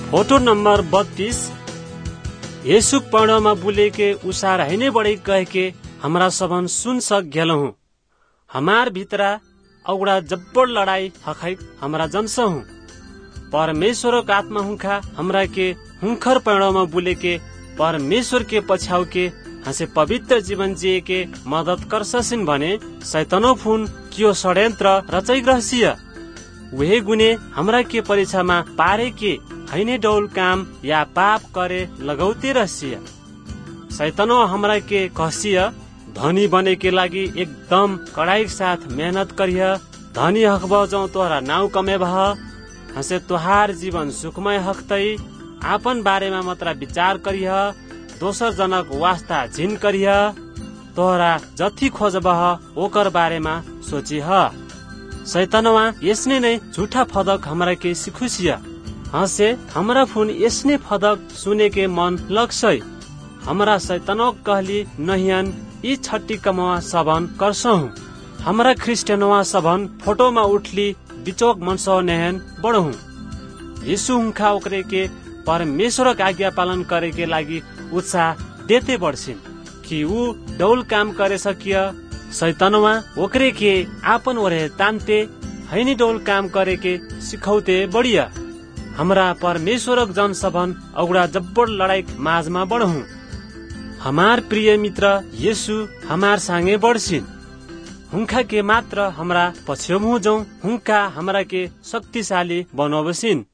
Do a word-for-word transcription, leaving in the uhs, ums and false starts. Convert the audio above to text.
Photo number बत्तीस। यीशु पर्ण में बुले के उसार हैने बड़े कह के हमरा सबन सुन सक गेलहु। हमार भीतरा औगड़ा जब्बड़ लड़ाई हखै हमरा जनस हूँ। परमेश्वर का आत्मा हुंखा हमरा के हुंखर पर्ण में बुले के परमेश्वर के पछाउ के हंसे पवित्र जीवन जिए के मदद कर ससिन भने शैतानो फुन कियो षड्यंत्र रचै रहसिया। वही गुने हमरा के परीक्षा में पारे के हैने डौल काम या पाप करे लगौते रहसिया। शैतानो हमरा के कहसिया धनी बने के लागी एकदम कड़ाई के साथ मेहनत करिया। धनी हकब जाऊ तोहरा नाउ कमे बह हंसे तोहार जीवन सुखमय हकतई। आपन बारे में मात्र विचार करिह, दोसर जनक वास्ता झिन करिह। तोहरा जति खोजबह ओकर बारे में सोचिह। शैतानवा यसने नै झूठा फदक हमरा के सिखुसिया। हंसे हमरा फोन यसने फदक सुने के मन लग्छै। हमरा शैतानो कहली नहियन ई छट्टी कमवा सबन करसहु। हमरा क्रिस्टियनवा सबन फोटो में उठली बिचोक मनसो नेहन बड़हु। यीशु हुंखा ओकरे के परमेश्वर का आज्ञा पालन करे के लागी उत्साह देते बढ्छिन कि ऊ डौल काम करे सकिया। शैतानवा ओकरे के आपन ओरे तानते हैनी डौल काम करे के सिखौते बढ़िया। हमरा परमेश्वरक जन सबन औगड़ा जब्बड़ लड़ाई माझमा बढहु। हमार प्रिय मित्र यीशु हमार सांगे बढ्छिन। हुंखा के मात्र हमरा पछ्यौं जाऊं। हुंखा हमरा के शक्तिशाली बनावसिन।